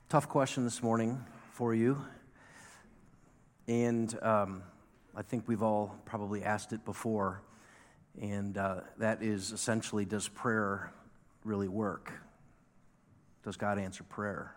Tough question this morning for you, and I think we've all probably asked it before, and that is essentially, does prayer really work? Does God answer prayer?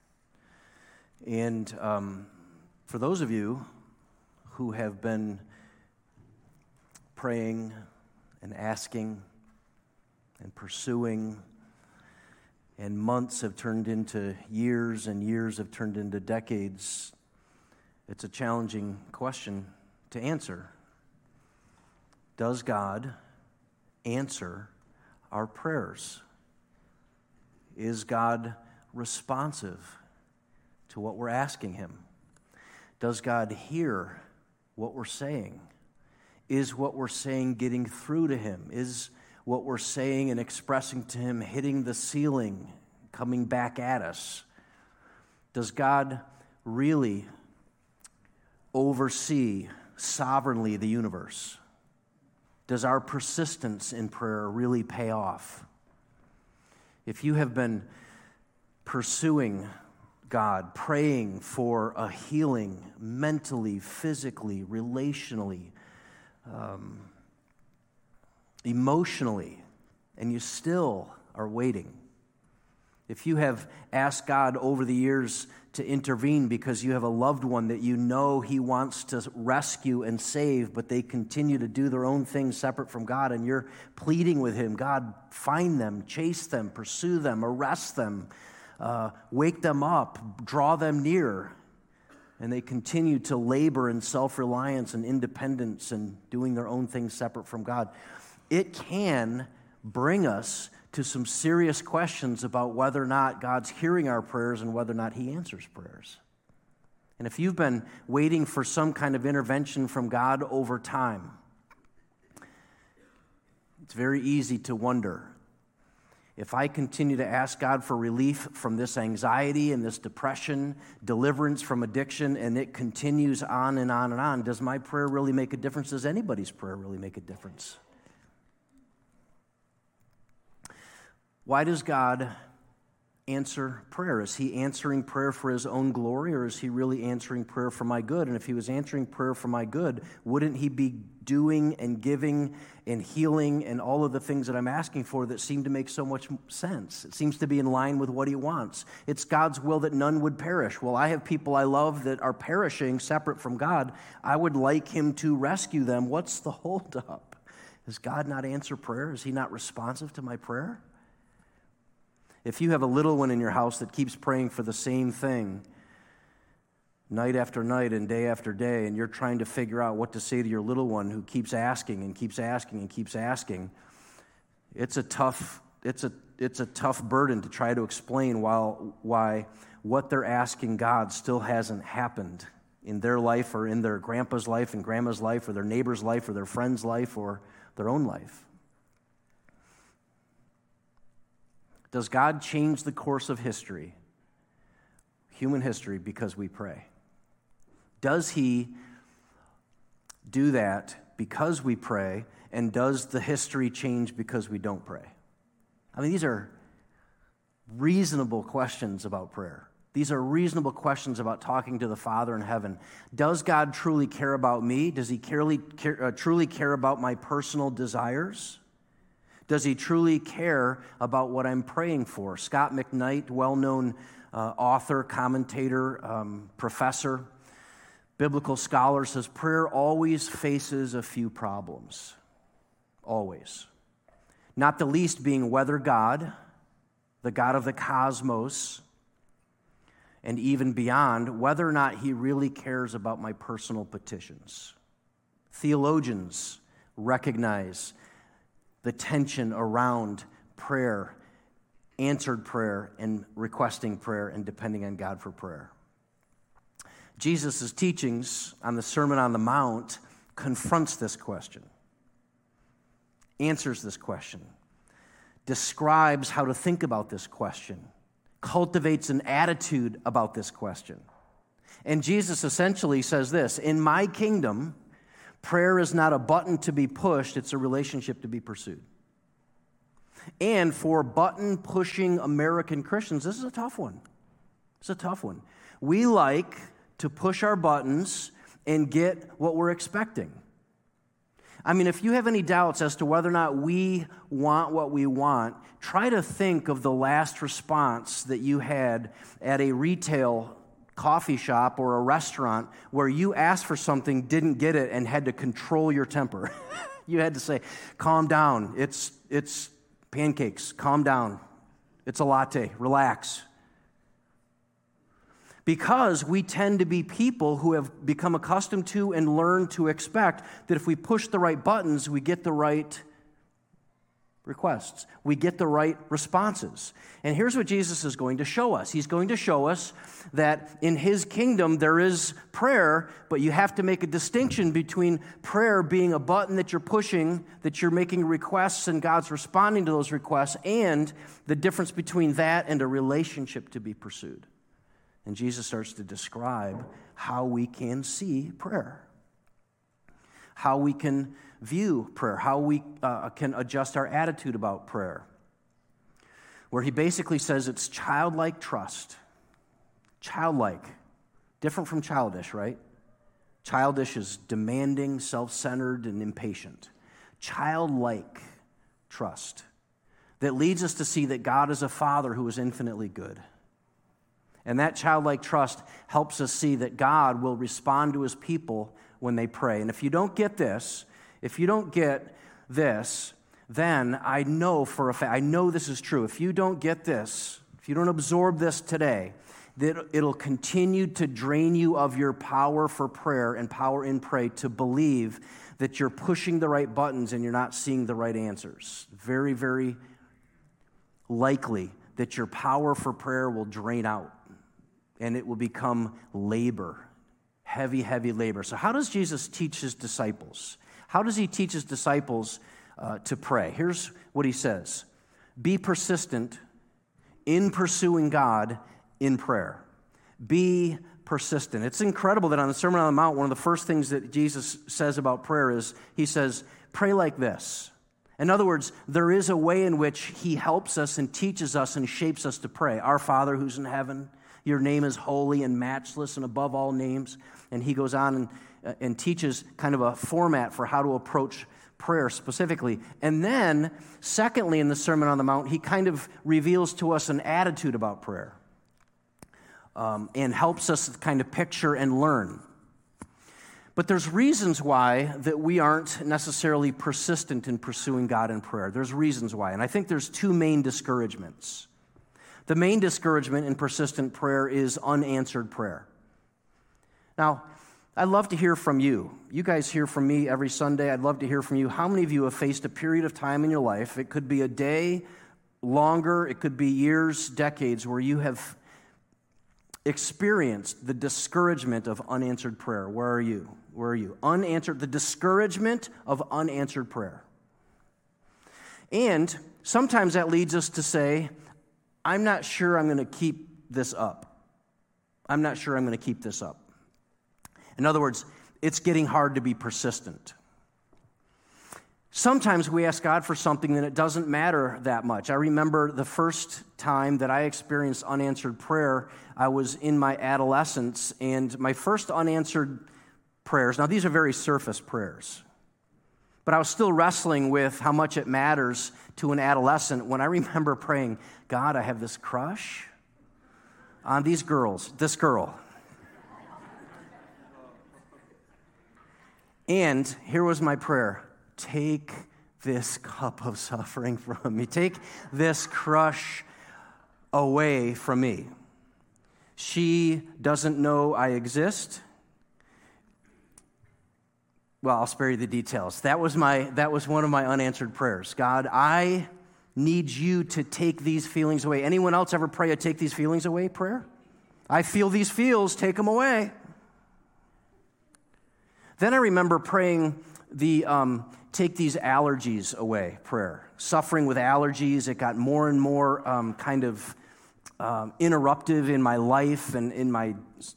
And for those of you who have been praying and asking and pursuing, and months have turned into years, and years have turned into decades, it's a challenging question to answer. Does God answer our prayers? Is God responsive to what we're asking Him? Does God hear what we're saying? Is what we're saying getting through to Him? Is what we're saying and expressing to Him hitting the ceiling, coming back at us? Does God really oversee sovereignly the universe? Does our persistence in prayer really pay off? If you have been pursuing God, praying for a healing mentally, physically, relationally, emotionally, and you still are waiting. If you have asked God over the years to intervene because you have a loved one that you know He wants to rescue and save, but they continue to do their own thing separate from God, and you're pleading with Him, God, find them, chase them, pursue them, arrest them, wake them up, draw them near, and they continue to labor in self-reliance and independence and doing their own thing separate from God, it can bring us to some serious questions about whether or not God's hearing our prayers and whether or not He answers prayers. And if you've been waiting for some kind of intervention from God over time, it's very easy to wonder, if I continue to ask God for relief from this anxiety and this depression, deliverance from addiction, and it continues on and on and on, does my prayer really make a difference? Does anybody's prayer really make a difference? Why does God answer prayer? Is He answering prayer for His own glory, or is He really answering prayer for my good? And if He was answering prayer for my good, wouldn't He be doing and giving and healing and all of the things that I'm asking for that seem to make so much sense? It seems to be in line with what He wants. It's God's will that none would perish. Well, I have people I love that are perishing separate from God. I would like Him to rescue them. What's the holdup? Does God not answer prayer? Is He not responsive to my prayer? If you have a little one in your house that keeps praying for the same thing night after night and day after day, and you're trying to figure out what to say to your little one who keeps asking and keeps asking and keeps asking, it's a tough burden to try to explain why what they're asking God still hasn't happened in their life or in their grandpa's life and grandma's life or their neighbor's life or their friend's life or their own life. Does God change the course of history, human history, because we pray? Does He do that because we pray, and does the history change because we don't pray? I mean, these are reasonable questions about prayer. These are reasonable questions about talking to the Father in heaven. Does God truly care about me? Does He truly care about my personal desires? Does He truly care about what I'm praying for? Scott McKnight, well-known author, commentator, professor, biblical scholar, says prayer always faces a few problems. Always. Not the least being whether God, the God of the cosmos, and even beyond, whether or not He really cares about my personal petitions. Theologians recognize the tension around prayer, answered prayer, and requesting prayer, and depending on God for prayer. Jesus' teachings on the Sermon on the Mount confronts this question, answers this question, describes how to think about this question, cultivates an attitude about this question. And Jesus essentially says this: in my kingdom, prayer is not a button to be pushed, it's a relationship to be pursued. And for button-pushing American Christians, this is a tough one. It's a tough one. We like to push our buttons and get what we're expecting. I mean, if you have any doubts as to whether or not we want what we want, try to think of the last response that you had at a retail coffee shop or a restaurant where you asked for something, didn't get it, and had to control your temper. You had to say, calm down. It's pancakes. Calm down. It's a latte. Relax. Because we tend to be people who have become accustomed to and learned to expect that if we push the right buttons, we get the right requests. We get the right responses. And here's what Jesus is going to show us. He's going to show us that in his kingdom there is prayer, but you have to make a distinction between prayer being a button that you're pushing, that you're making requests and God's responding to those requests, and the difference between that and a relationship to be pursued. And Jesus starts to describe how we can see prayer, how we can view prayer, how we can adjust our attitude about prayer, where he basically says it's childlike trust. Childlike, different from childish, right? Childish is demanding, self-centered, and impatient. Childlike trust that leads us to see that God is a Father who is infinitely good. And that childlike trust helps us see that God will respond to his people when they pray. And if you don't get this, then I know for a fact, I know this is true. If you don't get this, if you don't absorb this today, that it'll continue to drain you of your power for prayer and power in prayer to believe that you're pushing the right buttons and you're not seeing the right answers. Very, very likely that your power for prayer will drain out. And it will become labor, heavy, heavy labor. So how does Jesus teach his disciples? How does he teach his disciples to pray? Here's what he says. Be persistent in pursuing God in prayer. Be persistent. It's incredible that on the Sermon on the Mount, one of the first things that Jesus says about prayer is, he says, pray like this. In other words, there is a way in which he helps us and teaches us and shapes us to pray. Our Father who's in heaven, your name is holy and matchless and above all names. And he goes on and teaches kind of a format for how to approach prayer specifically. And then, secondly, in the Sermon on the Mount, he kind of reveals to us an attitude about prayer and helps us kind of picture and learn. But there's reasons why that we aren't necessarily persistent in pursuing God in prayer. There's reasons why. And I think there's two main discouragements. The main discouragement in persistent prayer is unanswered prayer. Now, I'd love to hear from you. You guys hear from me every Sunday. I'd love to hear from you. How many of you have faced a period of time in your life? It could be a day, longer. It could be years, decades, where you have experienced the discouragement of unanswered prayer. Where are you? Where are you? The discouragement of unanswered prayer. And sometimes that leads us to say, I'm not sure I'm going to keep this up. I'm not sure I'm going to keep this up. In other words, it's getting hard to be persistent. Sometimes we ask God for something and it doesn't matter that much. I remember the first time that I experienced unanswered prayer, I was in my adolescence, and my first unanswered prayers, now these are very surface prayers, but I was still wrestling with how much it matters to an adolescent when I remember praying, God, I have this crush on this girl. And here was my prayer. Take this cup of suffering from me. Take this crush away from me. She doesn't know I exist. Well, I'll spare you the details. That was one of my unanswered prayers. God, I need you to take these feelings away. Anyone else ever pray a take these feelings away prayer? I feel these feels, take them away. Then I remember praying the take these allergies away prayer. Suffering with allergies, it got more and more interruptive in my life and in my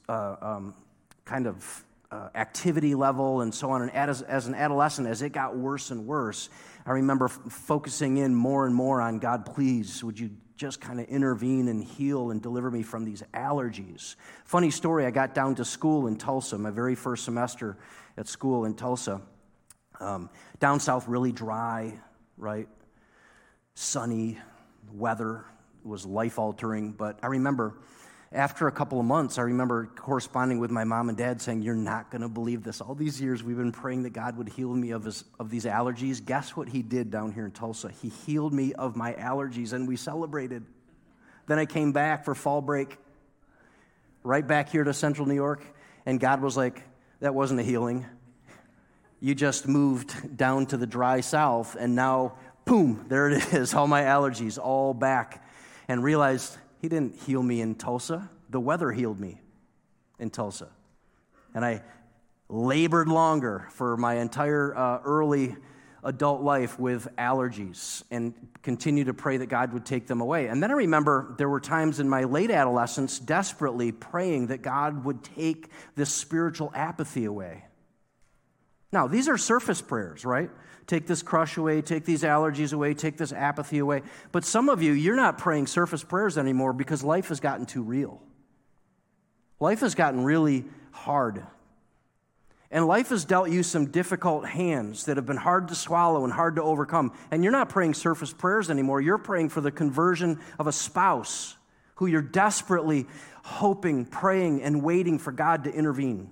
activity level and so on. And as an adolescent, as it got worse and worse, I remember focusing in more and more on God, please, would you just kind of intervene and heal and deliver me from these allergies. Funny story, I got down to school in Tulsa, my very first semester at school in Tulsa. Down south, really dry, right? Sunny weather was life-altering. But I remember after a couple of months, I remember corresponding with my mom and dad saying, you're not going to believe this. All these years we've been praying that God would heal me of these allergies. Guess what he did down here in Tulsa? He healed me of my allergies, and we celebrated. Then I came back for fall break, right back here to Central New York, and God was like, that wasn't a healing. You just moved down to the dry south, and now, boom, there it is, all my allergies, all back. And realized he didn't heal me in Tulsa. The weather healed me in Tulsa. And I labored longer for my entire early adult life with allergies and continued to pray that God would take them away. And then I remember there were times in my late adolescence desperately praying that God would take this spiritual apathy away. Now, these are surface prayers, right? Take this crush away, take these allergies away, take this apathy away. But some of you, you're not praying surface prayers anymore because life has gotten too real. Life has gotten really hard. And life has dealt you some difficult hands that have been hard to swallow and hard to overcome. And you're not praying surface prayers anymore. You're praying for the conversion of a spouse who you're desperately hoping, praying, and waiting for God to intervene.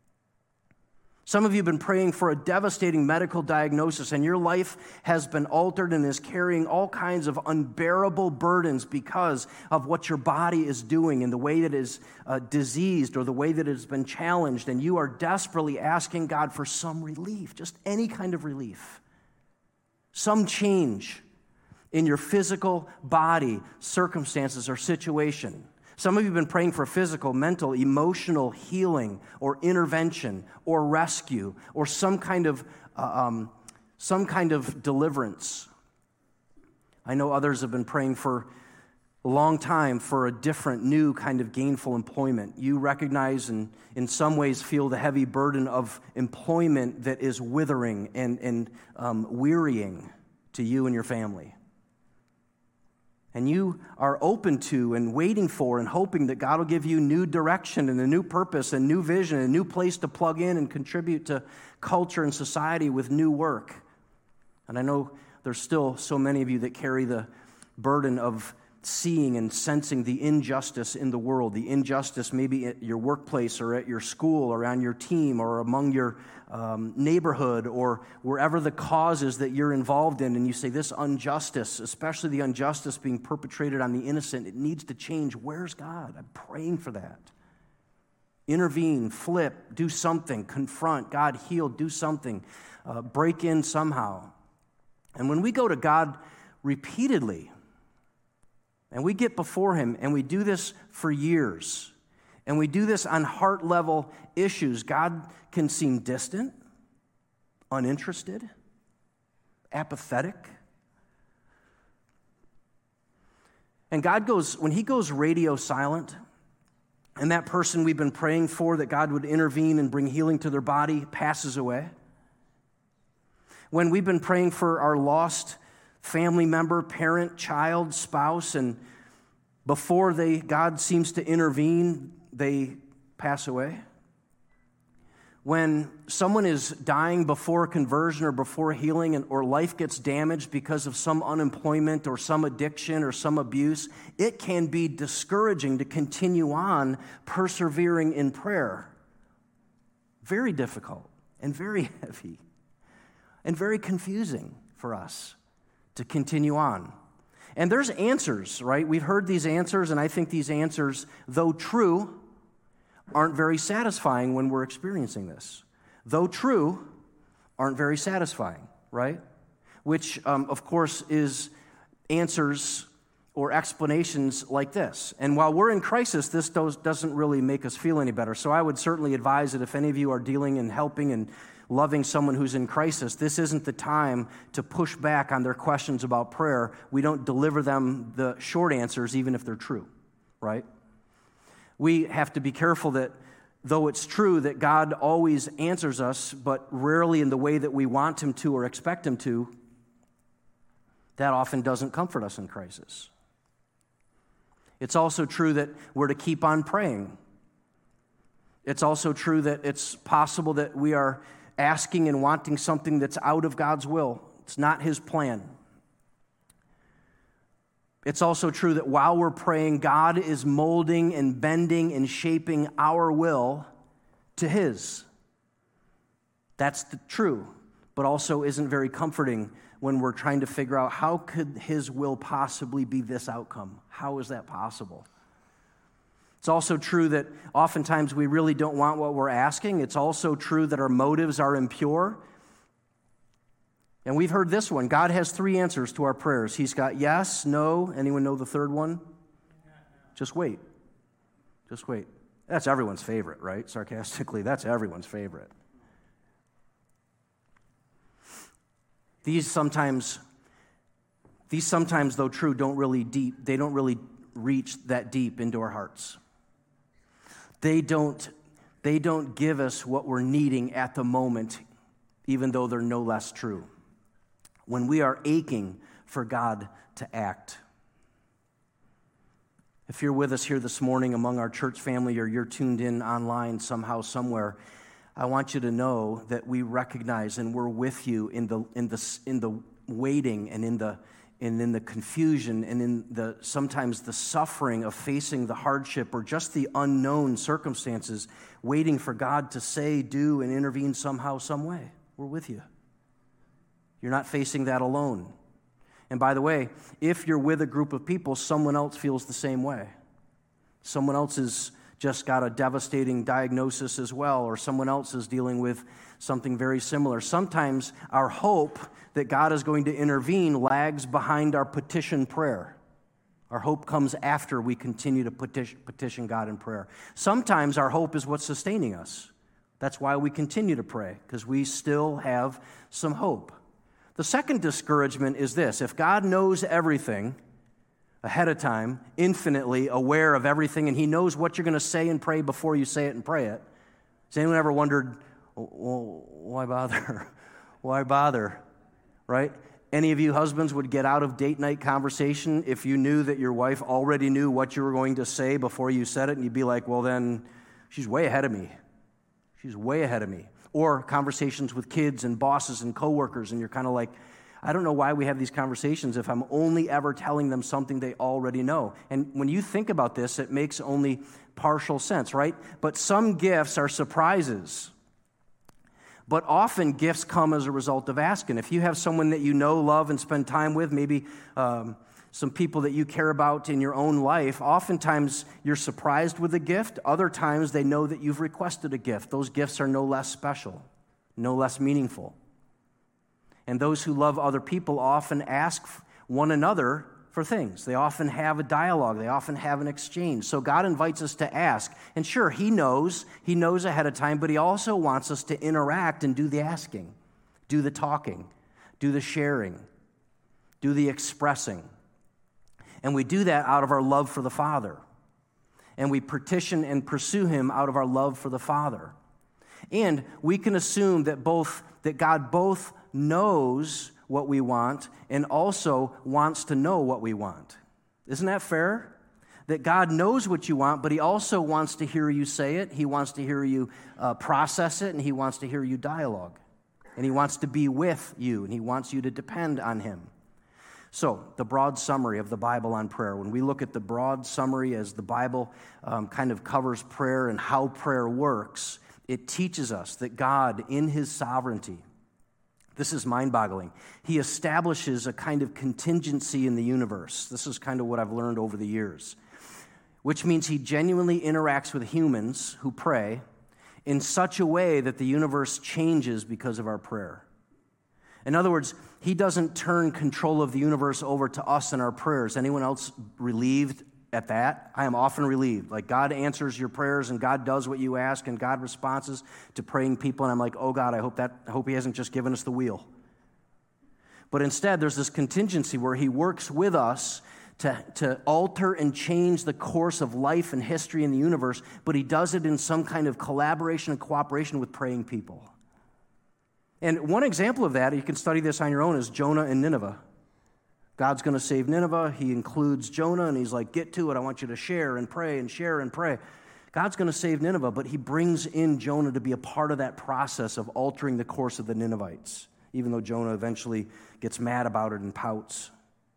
Some of you have been praying for a devastating medical diagnosis, and your life has been altered and is carrying all kinds of unbearable burdens because of what your body is doing and the way that it is diseased or the way that it has been challenged, and you are desperately asking God for some relief, just any kind of relief, some change in your physical body, circumstances, or situation. Some of you have been praying for physical, mental, emotional healing or intervention or rescue or some kind of deliverance. I know others have been praying for a long time for a different, new kind of gainful employment. You recognize and in some ways feel the heavy burden of employment that is withering and wearying to you and your family. And you are open to and waiting for and hoping that God will give you new direction and a new purpose and new vision and a new place to plug in and contribute to culture and society with new work. And I know there's still so many of you that carry the burden of seeing and sensing the injustice in the world, the injustice maybe at your workplace or at your school or on your team or among your neighborhood or wherever the cause is that you're involved in, and you say this injustice, especially the injustice being perpetrated on the innocent, it needs to change. Where's God? I'm praying for that. Intervene, flip, do something, confront, God heal, do something, break in somehow. And when we go to God repeatedly, and we get before him, and we do this for years, and we do this on heart-level issues, God can seem distant, uninterested, apathetic. And God goes, when he goes radio silent, and that person we've been praying for, that God would intervene and bring healing to their body, passes away. When we've been praying for our lost family member, parent, child, spouse, and before God seems to intervene, they pass away. When someone is dying before conversion or before healing or life gets damaged because of some unemployment or some addiction or some abuse, it can be discouraging to continue on persevering in prayer. Very difficult and very heavy and very confusing for us to continue on. And there's answers, right? We've heard these answers, and I think these answers, though true, aren't very satisfying when we're experiencing this. Though true, aren't very satisfying, right? Which, of course, is answers or explanations like this. And while we're in crisis, this doesn't really make us feel any better. So I would certainly advise that if any of you are dealing and helping and loving someone who's in crisis, this isn't the time to push back on their questions about prayer. We don't deliver them the short answers, even if they're true, right? We have to be careful that though it's true that God always answers us, but rarely in the way that we want him to or expect him to, that often doesn't comfort us in crisis. It's also true that we're to keep on praying. It's also true that it's possible that we are asking and wanting something that's out of God's will. It's not His plan. It's also true that while we're praying, God is molding and bending and shaping our will to His. That's true, but also isn't very comforting when we're trying to figure out how could His will possibly be this outcome? How is that possible? It's also true that oftentimes we really don't want what we're asking. It's also true that our motives are impure. And we've heard this one. God has 3 answers to our prayers. He's got yes, no. Anyone know the third one? Just wait. Just wait. That's everyone's favorite, right? Sarcastically, that's everyone's favorite. These sometimes, though true, don't really reach that deep into our hearts. They don't give us what we're needing at the moment, even though they're no less true. When we are aching for God to act. If you're with us here this morning among our church family, or you're tuned in online somehow, somewhere, I want you to know that we recognize and we're with you in the waiting and in the confusion and in the sometimes the suffering of facing the hardship or just the unknown circumstances, waiting for God to say, do, and intervene somehow, some way. We're with you. You're not facing that alone. And by the way, if you're with a group of people, someone else feels the same way. Someone else has just got a devastating diagnosis as well, or someone else is dealing with something very similar. Sometimes our hope that God is going to intervene lags behind our petition prayer. Our hope comes after we continue to petition God in prayer. Sometimes our hope is what's sustaining us. That's why we continue to pray, because we still have some hope. The second discouragement is this: if God knows everything ahead of time, infinitely aware of everything, and He knows what you're going to say and pray before you say it and pray it, has anyone ever wondered, well, why bother? Why bother? Right? Any of you husbands would get out of date night conversation if you knew that your wife already knew what you were going to say before you said it, and you'd be like, well, then she's way ahead of me. She's way ahead of me. Or conversations with kids and bosses and coworkers, and you're kind of like, I don't know why we have these conversations if I'm only ever telling them something they already know. And when you think about this, it makes only partial sense, right? But some gifts are surprises. But often gifts come as a result of asking. If you have someone that you know, love, and spend time with, maybe some people that you care about in your own life, oftentimes you're surprised with a gift. Other times they know that you've requested a gift. Those gifts are no less special, no less meaningful. And those who love other people often ask one another for things. They often have a dialogue. They often have an exchange. So God invites us to ask. And sure, He knows ahead of time, but He also wants us to interact and do the asking, do the talking, do the sharing, do the expressing. And we do that out of our love for the Father. And we petition and pursue Him out of our love for the Father. And we can assume that God both knows what we want and also wants to know what we want. Isn't that fair? That God knows what you want, but He also wants to hear you say it. He wants to hear you process it, and He wants to hear you dialogue. And He wants to be with you, and He wants you to depend on Him. So, the broad summary of the Bible on prayer. When we look at the broad summary as the Bible kind of covers prayer and how prayer works, it teaches us that God, in His sovereignty, this is mind-boggling, He establishes a kind of contingency in the universe. This is kind of what I've learned over the years, which means He genuinely interacts with humans who pray in such a way that the universe changes because of our prayer. In other words, He doesn't turn control of the universe over to us in our prayers. Anyone else relieved at that? I am often relieved. Like, God answers your prayers, and God does what you ask, and God responds to praying people, and I'm like, oh God, I hope He hasn't just given us the wheel. But instead, there's this contingency where He works with us to alter and change the course of life and history in the universe, but He does it in some kind of collaboration and cooperation with praying people. And one example of that, you can study this on your own, is Jonah and Nineveh. God's going to save Nineveh. He includes Jonah, and he's like, get to it. I want you to share and pray and share and pray. God's going to save Nineveh, but he brings in Jonah to be a part of that process of altering the course of the Ninevites, even though Jonah eventually gets mad about it and pouts.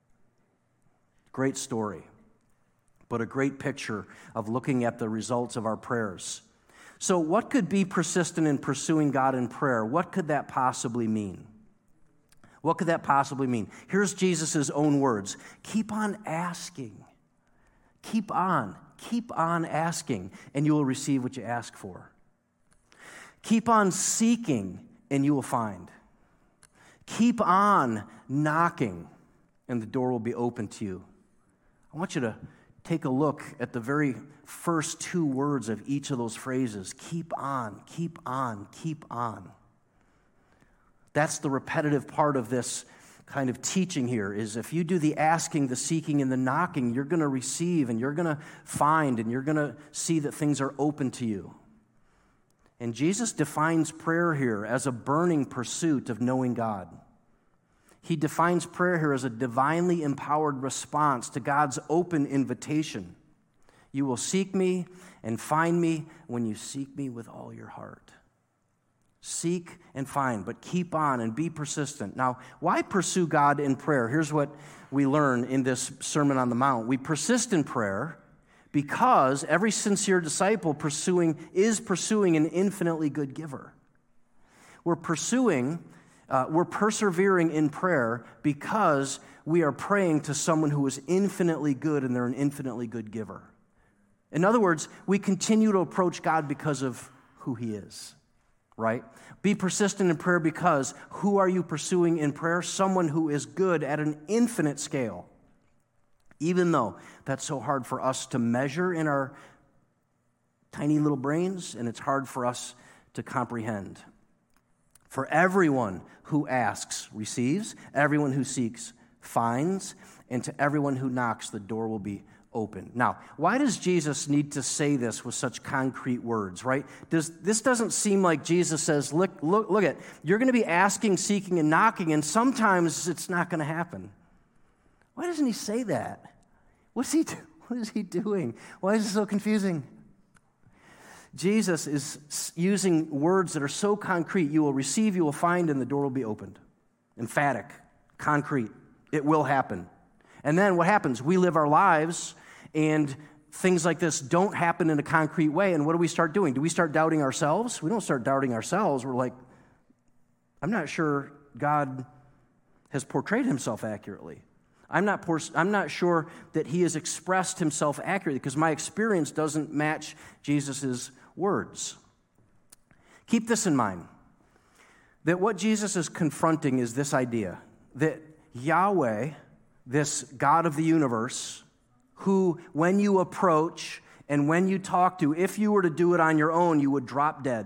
Great story, but a great picture of looking at the results of our prayers. So what could be persistent in pursuing God in prayer? What could that possibly mean? What could that possibly mean? Here's Jesus' own words. Keep on asking. Keep on asking, and you will receive what you ask for. Keep on seeking, and you will find. Keep on knocking, and the door will be open to you. I want you to take a look at the very first two words of each of those phrases. Keep on, keep on, keep on. That's the repetitive part of this kind of teaching here, is if you do the asking, the seeking, and the knocking, you're going to receive, and you're going to find, and you're going to see that things are open to you. And Jesus defines prayer here as a burning pursuit of knowing God. He defines prayer here as a divinely empowered response to God's open invitation. You will seek me and find me when you seek me with all your heart. Seek and find, but keep on and be persistent. Now, why pursue God in prayer? Here's what we learn in this Sermon on the Mount. We persist in prayer because every sincere disciple is pursuing an infinitely good giver. We're persevering in prayer because we are praying to someone who is infinitely good, and they're an infinitely good giver. In other words, we continue to approach God because of who he is. Right? Be persistent in prayer because who are you pursuing in prayer? Someone who is good at an infinite scale. Even though that's so hard for us to measure in our tiny little brains, and it's hard for us to comprehend. For everyone who asks receives, everyone who seeks finds, and to everyone who knocks the door will be open. Now, why does Jesus need to say this with such concrete words, right? This doesn't seem like Jesus says, look at, you're going to be asking, seeking, and knocking, and sometimes it's not going to happen. Why doesn't he say that? What is he doing? Why is it so confusing? Jesus is using words that are so concrete. You will receive, you will find, and the door will be opened. Emphatic, concrete. It will happen. And then what happens? We live our lives, and things like this don't happen in a concrete way. And what do we start doing? Do we start doubting ourselves? We don't start doubting ourselves. We're like, I'm not sure God has portrayed himself accurately. I'm not sure that he has expressed himself accurately because my experience doesn't match Jesus' words. Keep this in mind, that what Jesus is confronting is this idea that Yahweh, this God of the universe, who when you approach and when you talk to, if you were to do it on your own, you would drop dead.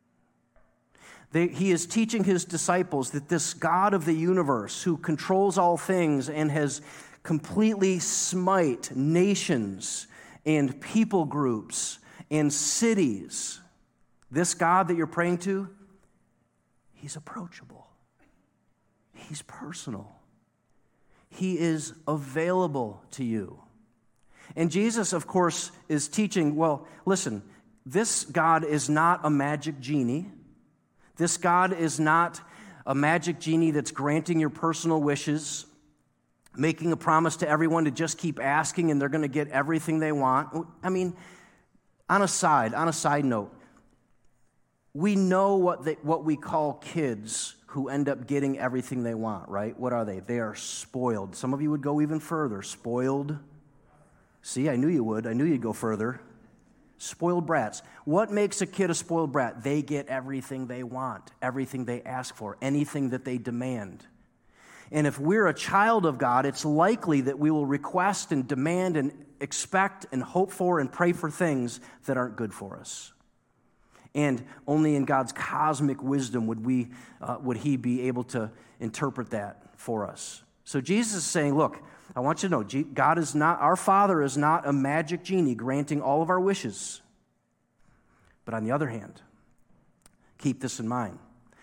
He is teaching his disciples that this God of the universe, who controls all things and has completely smite nations and people groups and cities, this God that you're praying to, he's approachable. He's personal. He is available to you. And Jesus, of course, is teaching, well, listen, this God is not a magic genie. This God is not a magic genie that's granting your personal wishes, making a promise to everyone to just keep asking and they're going to get everything they want. I mean, on a side note, we know what we call kids who end up getting everything they want, right? What are they? They are spoiled. Some of you would go even further. Spoiled. See, I knew you would. I knew you'd go further. Spoiled brats. What makes a kid a spoiled brat? They get everything they want, everything they ask for, anything that they demand. And if we're a child of God, it's likely that we will request and demand and expect and hope for and pray for things that aren't good for us. And only in God's cosmic wisdom would he be able to interpret that for us. So Jesus is saying, look, I want you to know, our Father is not a magic genie granting all of our wishes. But on the other hand, keep this in mind.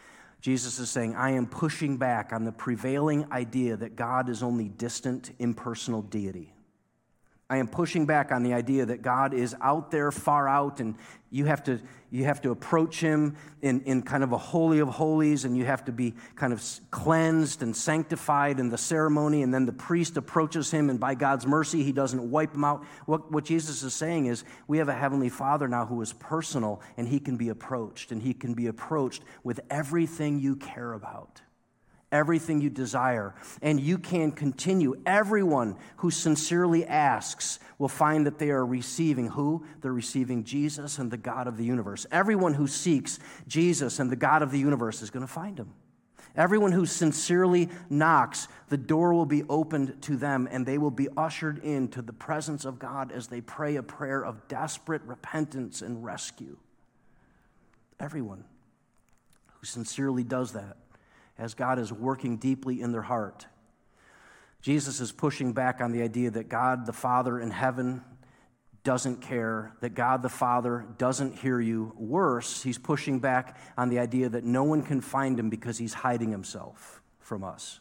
Jesus is saying, I am pushing back on the prevailing idea that God is only distant, impersonal deity. I am pushing back on the idea that God is out there, far out, and you have to approach him in kind of a holy of holies, and you have to be kind of cleansed and sanctified in the ceremony, and then the priest approaches him, and by God's mercy, he doesn't wipe him out. What Jesus is saying is, we have a heavenly Father now who is personal, and he can be approached, and he can be approached with everything you care about. Everything you desire, and you can continue. Everyone who sincerely asks will find that they are receiving who? They're receiving Jesus and the God of the universe. Everyone who seeks Jesus and the God of the universe is going to find him. Everyone who sincerely knocks, the door will be opened to them, and they will be ushered into the presence of God as they pray a prayer of desperate repentance and rescue. Everyone who sincerely does that, as God is working deeply in their heart. Jesus is pushing back on the idea that God the Father in heaven doesn't care, that God the Father doesn't hear you. Worse, he's pushing back on the idea that no one can find him because he's hiding himself from us.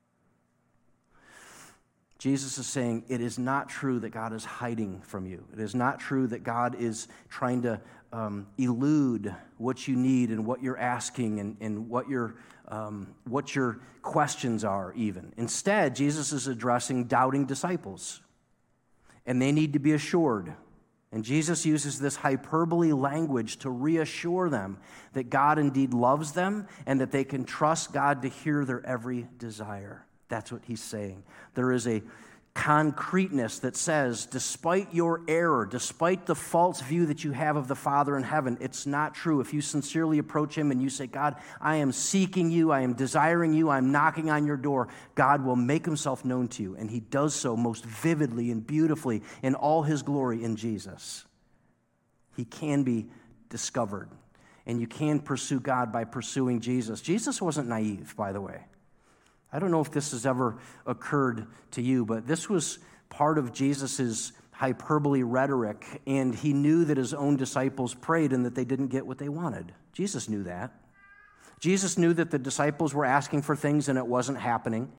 Jesus is saying it is not true that God is hiding from you. It is not true that God is trying to elude what you need and what you're asking and what your questions are even. Instead, Jesus is addressing doubting disciples, and they need to be assured. And Jesus uses this hyperbole language to reassure them that God indeed loves them and that they can trust God to hear their every desire. That's what he's saying. There is a concreteness that says, despite your error, despite the false view that you have of the Father in heaven, it's not true. If you sincerely approach him and you say, God, I am seeking you, I am desiring you, I'm knocking on your door, God will make himself known to you. And he does so most vividly and beautifully in all his glory in Jesus. He can be discovered. And you can pursue God by pursuing Jesus. Jesus wasn't naive, by the way. I don't know if this has ever occurred to you, but this was part of Jesus' hyperbole rhetoric, and he knew that his own disciples prayed and that they didn't get what they wanted. Jesus knew that. Jesus knew that the disciples were asking for things and it wasn't happening.